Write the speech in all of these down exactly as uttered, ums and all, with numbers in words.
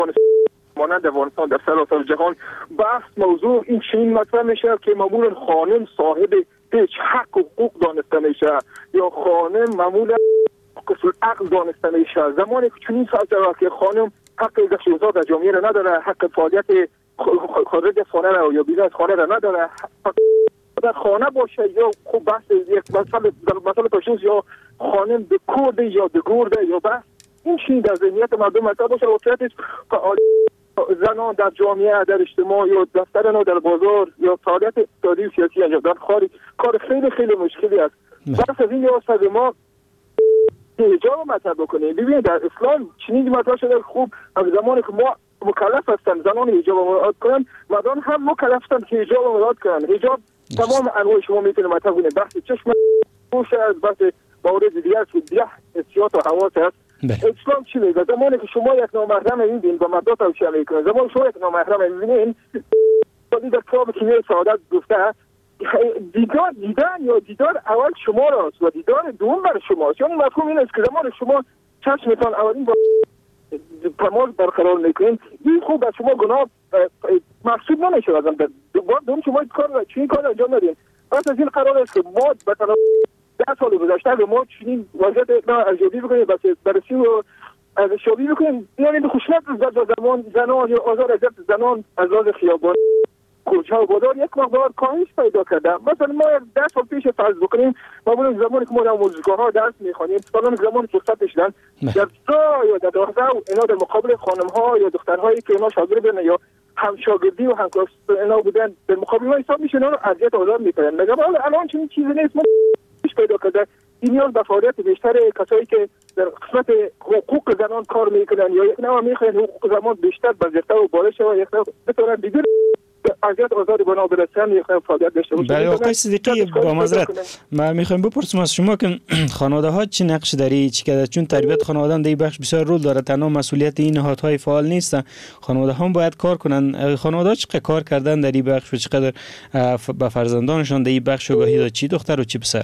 مانند افغانستان در سراسر جهان بحث موضوع این چنین مطرح میشه که معمولا خانم صاحب هیچ حق و حقوق دانسته میشه یا خانم معمولا کسر عقل دانسته میشه. زمانی که چنین ساعت که خانم حق دخل در جامعه را نداره، حق فعالیت خارج از خانه را یا بیرون از خانه را نداره، در خانه باشه یا خوب بحث یک مثلا مثلا پشوز یا خانم به کورده یا به گورده یا بحث این چیز در ذهنیت مردم مطرح باشه. واقعیتش زنان در جامعه، در اجتماع یا دفتر در بازار یا فعالیت اقتصادی و سیاسی انجام دادن کار کار خیلی خیلی مشکلی است. بحث از این واسه ما حجاب مطرح بکنیم. ببینید در اسلام چنین مطرح شده خوب از زمانی که ما مکلف هستن زنان حجاب مراعات کنن، مردان هم مکلف هستن که حجاب مراعات کنن. حجاب تمام انواع شما میتونه مطرح کنید. بحث چشم پوش از بحث موارد دیگر که دیگه حسیات و حواس هست. اسلام چی میگه؟ زمانی که شما یک نامحرم میبینید با مردم توصیه میکنید، زمانی شما یک نامحرم میبینید در کتاب کیمیای سعادت گفته دیدار دیدن یا دیدار اول شما راست و دیدار دوم بر شماست. یعنی مفهوم این است که زمان شما چشمتان اولین با تماس برقرار میکنید این خوب از شما گناه محسوب نمیشه. ازم در دوم شما کار چنین کار انجام ندید. پس از این قرار است که ما به طرف ده سال گذشته به ما چنین وضعیت ارزیابی بکنیم، بس بررسی و ارزیابی بکنیم. یعنی به خشونت ضد زمان زنان یا آزار ضد زنان از لحاظ خیابان کوچه و بازار یک مقدار کاهش پیدا کرده. مثلا ما ده سال پیش فرض بکنیم معمولا زمانی که ما در موزیکاها درس میخوانیم مثلا زمانی که فرصت میشدن در سا یا در دارزه و اینا در مقابل خانم‌ها یا دخترهایی که اینا شاگرد بودن یا هم شاگردی و هم کلاس اینا بودن در مقابل ما حساب میشن و اذیت آزار میکنن. مگر الان چنین چیزی نیست. ما پیدا کرده این نیاز به فعالیت بیشتر کسایی که در قسمت حقوق زنان کار میکنن یا یک نوع میخواین حقوق زنان بیشتر بازیافته و بالا شه و یک نوع بتونن دیگر اجازه آزاد بنا برسن یک فعالیت داشته باشه. بله آقای صدیقی با معذرت ما میخوایم بپرسیم از شما که خانواده ها چه نقش داری چی کرده؟ چون تربیت خانواده در بخش بسیار رول داره، تنها مسئولیت این نهادهای فعال نیست، خانواده هم باید کار کنن. خانواده چقدر کار کردن در این بخش و چقدر به فرزندانشان در این بخش آگاهی داد، چی دختر و چی پسر؟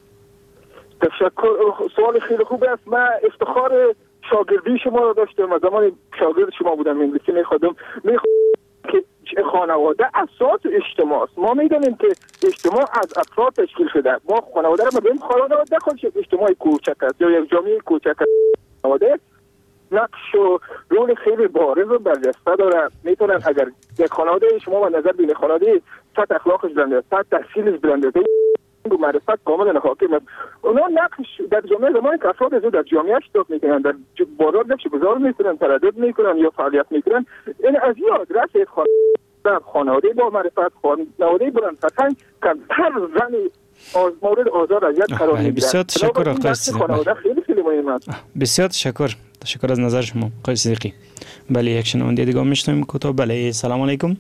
تشکر، سوال خیلی خوب است. من افتخار شاگردی شما را داشتم، از زمان شاگرد شما بودم انگلیسی میخوادم میخوادم که خانواده اساس اجتماع است. ما میدونیم که اجتماع از افراد تشکیل شده. ما خانواده را ببینیم خانواده خودش اجتماعی کوچک است یا یک جامعه کوچک است. خانواده نقش و رول خیلی بارز و برجسته داره. میتونن اگر یک خانواده شما به نظر بینید خانواده سطح اخلاقش بلنده، سطح تحصیلش بلنده، و معرفت کاملا حاکم است، اونا نقش در جامعه زمانی که افراد از در جامعه اشتراک میکنن در بازار نقش گذار میکنن، تردد میکنن یا فعالیت میکنن، این از این آدرس در خانواده با معرفت خانواده بلند سطح کمتر زن آز مورد آزار اذیت قرار میگیرن. بسیار تشکر آقای صدیقی. خیلی خیلی مهم است. بسیار تشکر. تشکر از نظر شما آقای صدیقی. بله یک شنونده دیگه میشنویم کوتاه. بله سلام علیکم.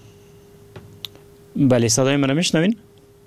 بله صدای من میشنوین؟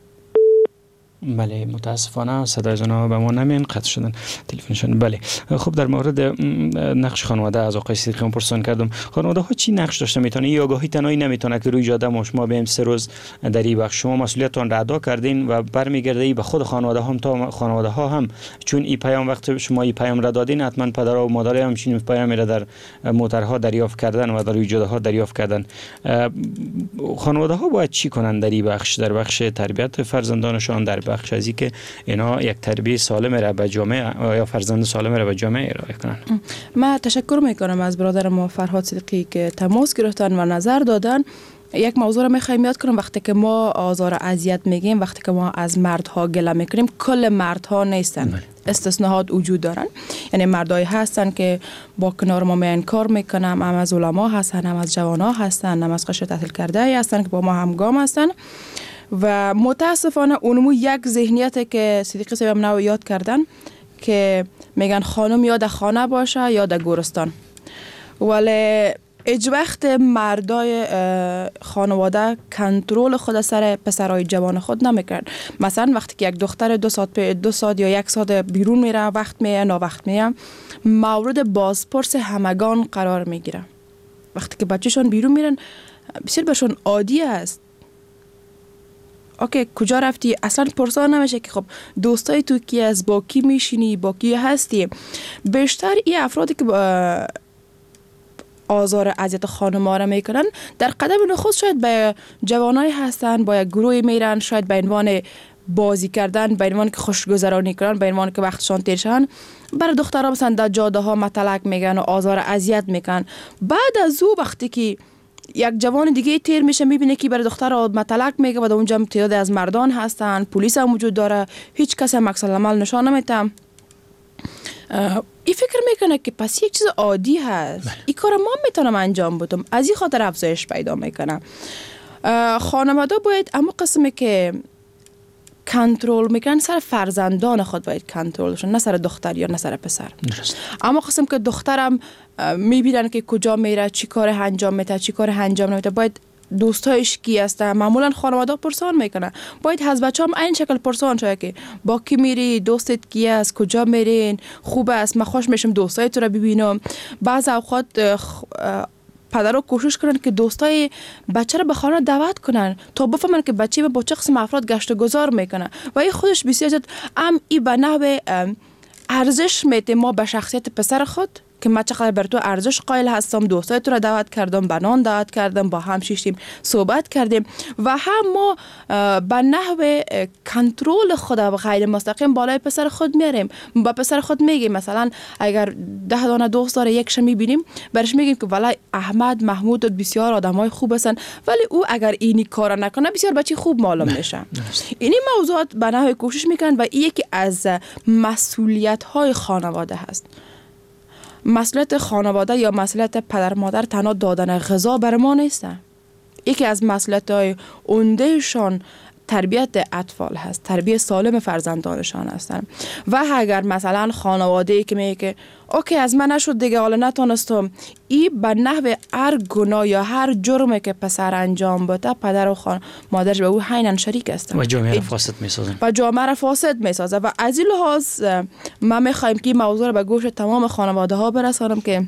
بله متاسفانه صدای زنها به ما نمیان، قطع شدن تلفنشون. بله خب در مورد نقش خانواده از آقای صدیقی پرسان کردم. خانواده ها چی نقش داشته میتونه؟ این آگاهی تنهایی نمیتونه که روی جاده ما شما بیم سه روز در این بخش شما مسئولیتتون را ادا کردین و برمیگرده به خود خانواده هم تا خانواده ها هم، چون این پیام وقت شما این پیام را دادین حتما پدر و مادر هم چنین پیامی را در موترها دریافت کردن و در روی جاده ها دریافت کردن. خانواده ها باید چی کنن در این بخش، در بخش تربیت فرزندانشان، در بخش ازی که اینا یک تربیت سالم را به جامعه یا فرزند سالم را به جامعه ارائه کنن؟ من تشکر میکنم از برادر ما فرهاد صدیقی که تماس گرفتن و نظر دادن. یک موضوع را میخوایم یاد کنم، وقتی که ما آزار اذیت میگیم، وقتی که ما از مردها گله میکنیم، کل مردها نیستن، استثناءات وجود دارن. یعنی مردایی هستن که با کنار ما میان کار میکنن، هم از علما هستن، هم از جوانا هستن، هم از قشر تحصیل کرده هستن که با ما همگام هستن. و متاسفانه اونمو یک ذهنیتی که صدیقی صاحب نو یاد کردن که میگن خانم یا در خانه باشه یا در گورستان، ولی هیچ وقت مردای خانواده کنترل خود سر پسرای جوان خود نمیکرد. مثلا وقتی که یک دختر دو ساعت دو ساعت یا یک ساعت بیرون میره، وقت میه نا وقت میه، مورد بازپرس همگان قرار میگیره. وقتی که بچه‌شون بیرون میرن بسیار برشون عادی است. اوکی کجا رفتی؟ اصلا پرسان نمیشه که خب دوستای تو کی از با کی میشینی، با کی هستی. بیشتر این افرادی که آزار اذیت خانم‌ها را میکنن، در قدم نخست شاید به جوانای هستن، با یک گروه میرن، شاید به عنوان بازی کردن، به عنوان که خوشگذرانی کردن، به عنوان که وقتشان تیر شن، برای دخترها مثلا در جاده ها متلک میگن و آزار اذیت میکنن. بعد از او وقتی که یک جوان دیگه تیر میشه میبینه که برای دختر متلک میگه و در اونجا تعداد از مردان هستن، پلیس هم وجود داره، هیچ کس هم عکس العمل نشان نمیده. این فکر میکنه که پس یک چیز عادی هست، این کار ما میتونم انجام بدم، از این خاطر افزایش پیدا میکنه. خانواده باید اما قسمی که کنترل میکنن سر فرزندان خود باید کنترل شن، نه سر دختر یا نه سر پسر. درست. اما قسم که دخترم میبینن که کجا میره، چی کار انجام میده، چی کار انجام نمیده، باید دوستایش کی هستن، معمولا خانواده پرسان میکنن، باید از بچه هم این شکل پرسان شد که با کی میری، دوستت کی است، کجا میرین، خوب است، من خوش میشم دوستای تو رو ببینم. بعض اوقات پدرها کوشش کنن که دوستای بچه رو به خانه دعوت کنن تا بفهمن که بچه با چه قسم افراد گشت و گذار میکنه و این خودش بسیار زیاد ام ای به نحو ارزش میده ما به شخصیت پسر خود که من چقدر بر تو ارزش قائل هستم، دوستای تو رو دعوت کردم، بنان دعوت کردم، با هم شیشتیم صحبت کردیم و هم ما به نحو کنترل خود و غیر مستقیم بالای پسر خود میاریم. با پسر خود میگیم مثلا اگر ده دانه دوست داره یک شمی بینیم برش میگیم که والله احمد، محمود بسیار آدمای خوب هستن، ولی او اگر اینی کار نکنه بسیار بچه خوب معلوم میشه. اینی موضوعات به نحو کوشش میکنن و این یکی از مسئولیت های خانواده هست. مسئولیت خانواده یا مسئولیت پدر مادر تنها دادن غذا بر ما نیست. یکی از مسئولیت‌های عمده‌شان تربیت اطفال هست، تربیت سالم فرزندانشان هستن. و اگر مثلا خانواده‌ای که میگه که اوکی از من نشد دیگه، حالا نتونستم، این به نحو هر گناه یا هر جرمی که پسر انجام بده پدر و خان مادرش به او عیناً شریک هستن و جامعه را فاسد میسازن و جامعه را فاسد میسازه. و از این لحاظ ما میخوایم که موضوع را به گوش تمام خانواده ها برسانم که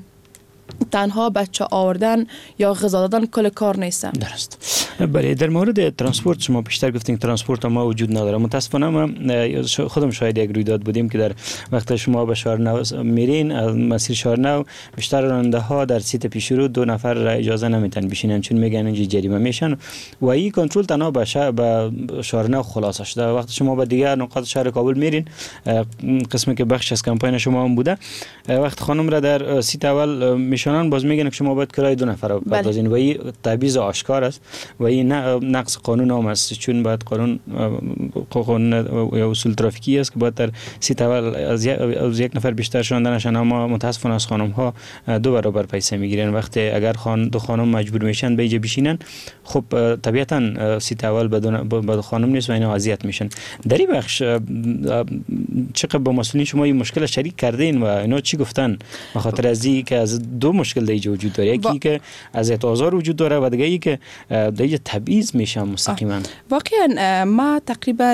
تنها بچه آوردن یا غذا دادن کل کار نیستن. درست. بله، در مورد ترانسپورت شما بیشتر گفتین ترانسپورت ما وجود نداره. متاسفانه ما خودم شاهد یک رویداد بودیم که در وقت شما به شهرنو میرین، از مسیر شهرنو بیشتر راننده ها در سیت پیش رو دو نفر را اجازه نمیتن بشینن چون میگن اینجا جریمه میشن و این کنترل تنها به شهر به شهرنو خلاص شده. وقتی شما به دیگر نقاط شهر کابل میرین، قسمی که بخش از کمپاین شما هم بوده، وقت خانم را در سیت اول میشونن باز میگن که شما باید کرای دو نفر رو بپردازین و این تبعیض آشکار است و این نقض قانون هم است، چون باید قانون قانون یا اصول ترافیکی است که باید در سیت اول از, از یک نفر بیشتر شونده نشن. اما متاسفانه از خانم ها دو برابر پیسه میگیرن. وقتی اگر خان دو خانم مجبور میشن به اینجا بشینن، خب طبیعتا سیت اول بدون با خانم نیست و اینا اذیت میشن. در این بخش چقدر با مسئولین شما این مشکل شریک کردین و اینا چی گفتن؟ به خاطر از این که از دو مشکل دیگه وجود داره، یکی که اذیت آزار وجود داره و دیگه ای که دیگه تبعیض میشه مستقیما. واقعا ما تقریبا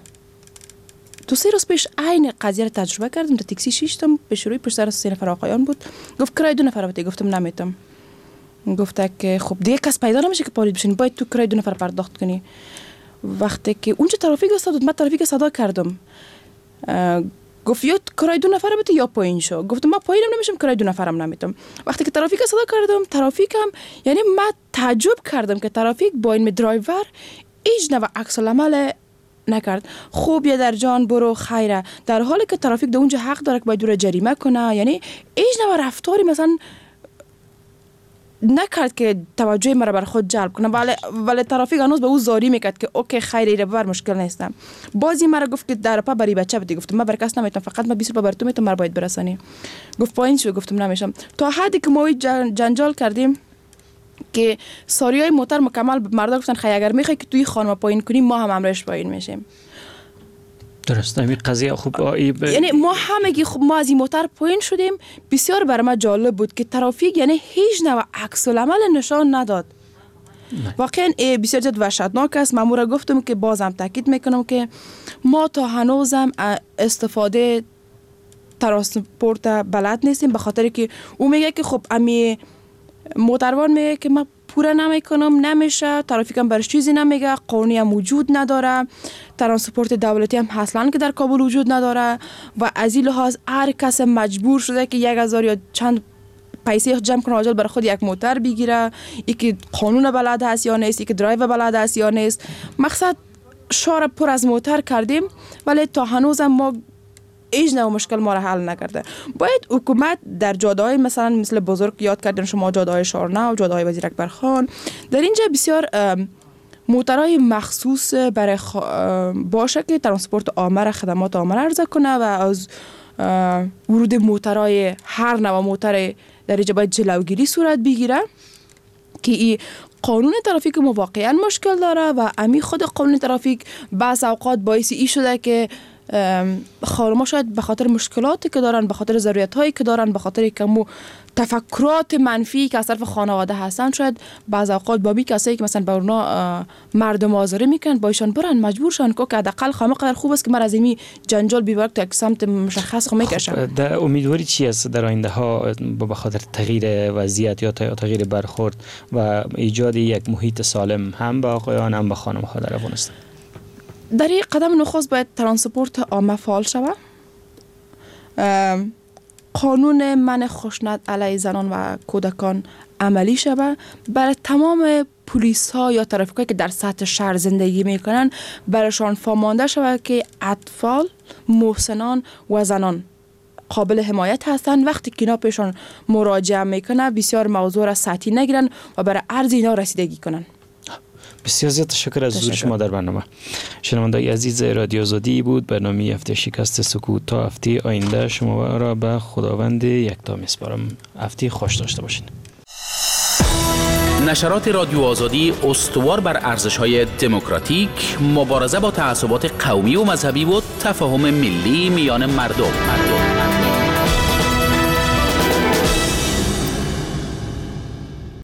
دو سه روز پیش عین قضیه رو تجربه کردم. در تاکسی شیشتم، به شروع پشت سر سه نفر آقایان بود، گفت کرای دو نفر بده. گفتم نمیتونم. گفت که خب دیگه کس پیدا نمیشه که پالید بشین، باید تو کرای دو نفر پرداخت کنی. وقتی که اونجا ترافیک استاد، من ترافیک صدا کردم، گفت یا کرای دو نفر بده یا پایین شو. گفتم من پایینم نمیشم، کرای دو نفرم نمیتونم. وقتی که ترافیک صدا کردم، ترافیکم یعنی من تعجب کردم که ترافیک با این درایور هیچ نوع عکس العمل نکرد. خوب یا در جان برو خیره، در حالی که ترافیک در اونجا حق داره که باید دور جریمه کنه. یعنی هیچ نوع رفتاری مثلا نکرد که توجه مرا بر خود جلب کنه، ولی ولی ترافیک هنوز به او زاری میکرد که اوکی خیره ایره ببر، مشکل نیستم. بازی مرا گفت که در پا بری بچه بدی. گفتم من بر کس نمیتونم، فقط من بیست روپیه بر تو میتونم، مرا باید برسانی. گفت پایین شو. گفتم نمیشم. تا حدی که ما جن جنجال کردیم که ساریای موتر مکمل مردا گفتن خیلی اگر میخوای که توی خانم پایین کنیم ما هم امرش پایین میشیم. درست. این قضیه خوب ب... یعنی ما همگی خب ما از این موتر پایین شدیم. بسیار برای ما جالب بود که ترافیک یعنی هیچ نوع عکس العمل نشان نداد. واقعا بسیار زیاد وحشتناک است. من را گفتم که بازم تاکید میکنم که ما تا هنوزم استفاده ترانسپورت بلد نیستیم، به خاطر که او میگه که خب امی موتروان میگه که من پوره نمیکنم، نمیشه، ترافیکم برش چیزی نمیگه، قانونی هم وجود نداره، ترانسپورت دولتی هم اصلا که در کابل وجود نداره و از این لحاظ هر کس مجبور شده که یک هزار یا چند پیسه جمع کنه عاجل برای خود یک موتر بگیره، یکی قانون بلد هست یا نیست، یکی درایو بلد هست یا نیست. مقصد شهر پر از موتر کردیم ولی تا هنوز ما هیچ نوع مشکل ما را حل نکرده. باید حکومت در جاده‌های مثلا مثل بزرگ یاد کردن شما، جاده‌های شارنو، جاده‌های وزیر اکبرخان، در اینجا بسیار موترهای مخصوص برای خ... باشه که ترانسپورت عامه را، خدمات عامه را عرضه کنه و از ورود موترهای هر نوع موتر در اینجا باید جلوگیری صورت بگیره که این قانون ترافیک ما واقعا مشکل داره و امی خود قانون ترافیک بعض اوقات باعث ای شده که خانم‌ها شاید به خاطر مشکلاتی که دارن، به خاطر ضرورت‌هایی که دارن، به خاطر کمو تفکرات منفی که از طرف خانواده هستن، شاید بعض اوقات با می کسایی که مثلا به اونا مردم آزاری میکنن با ایشان برن مجبور شن که حداقل خامه قدر خوب است که من از این جنجال بیبرک تا یک سمت مشخص خو میکشم. در امیدواری چی است در آینده ها به خاطر تغییر وضعیت یا تغییر برخورد و ایجاد یک محیط سالم هم به آقایان هم به خانم‌ها در افغانستان؟ در این قدم نخست باید ترانسپورت عامه فعال شود، قانون منع خشونت علیه زنان و کودکان عملی شود، برای تمام پلیس ها یا ترافیکایی که در سطح شهر زندگی میکنن برایشان فامانده شود که اطفال، محسنان و زنان قابل حمایت هستند. وقتی که اینا پیشان مراجعه میکنن بسیار موضوع را سطحی نگیرن و برای عرض اینا رسیدگی کنن. بسیار زیاد تشکر از حضور شما در برنامه. شنوندگان عزیز رادیو آزادی بود برنامه هفته شکست سکوت. تا هفته آینده شما را به خداوند یکتا میسپارم. هفته خوش داشته باشین. نشرات رادیو آزادی استوار بر ارزش‌های دموکراتیک، مبارزه با تعصبات قومی و مذهبی و تفاهم ملی میان مردم. مردم.